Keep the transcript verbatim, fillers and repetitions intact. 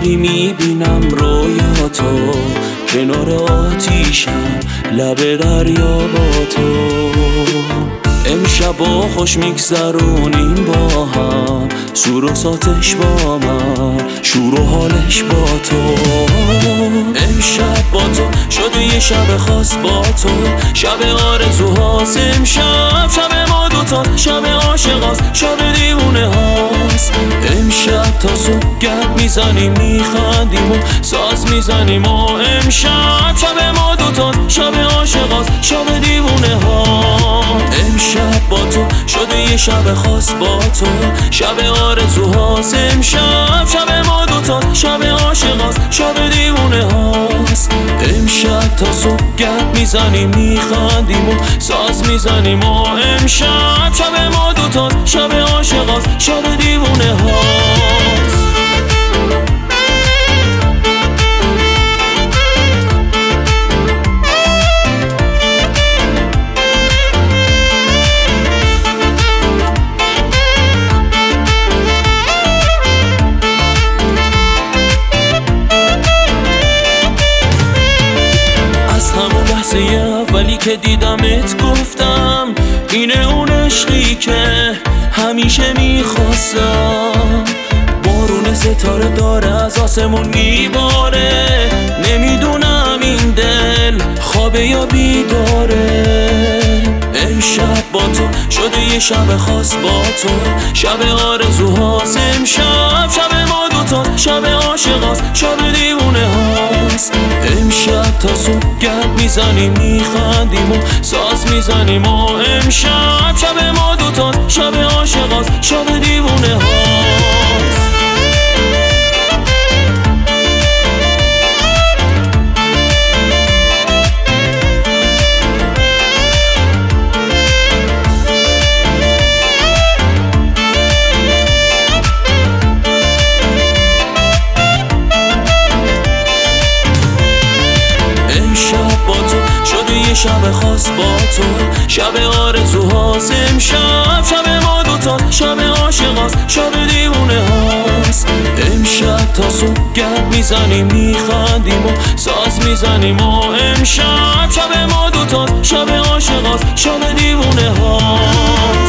شبی میبینم رویاتو، کنار آتیشم لب دریا با تو. امشب با خوش میگذرونیم با هم، سور و ساتش با من، شور و حالش با تو. امشب با تو شده یه شب خاص با تو، شب آرزوهاست امشب، شب ما دوتا، شب عاشقاست، شب دیوونه هاست. امشب تا صبح گپ میزنیم میخندیم و ساز میزنیم و امشب شب ما دوتا، شب عاشقاست، شب دیوونه ها. امشب با تو شده یه شب خاص با تو، شب آرزوهاست امشب، شب ما دوتا، شب عاشقاست، شب دیوونه هاست. امشب تا صبح گپ میزنیم میخندیم و ساز میزنیم و امشب شب ما دوتا، شب عاشقاست، شب دیوونه هاست. اولی که دیدمت گفتم اینه اون عشقی که همیشه میخواستم. بارون ستاره داره از آسمون میباره، نمیدونم این دل خوابه یا بیداره. امشب با تو شده یه شب خاص با تو، شب آرزوهاست امشب، شب ما دوتا، شب عاشقاست، شب دیوونه هاست. امشب تا صبح گپ میزنیم میخندیم و ساز میزنیم و امشب شب ما دوتا، شب عاشقاست، شب دیوونه هاست. شب خاص با تو، شب آرزوهاست امشب، شب ما دوتا، شب عاشقاست، شب دیوونه هاست. امشب تا صبح گپ میزنیم میخندیم و ساز میزنیم و امشب شب ما دوتا، شب عاشقاست، شب دیوونه هاست.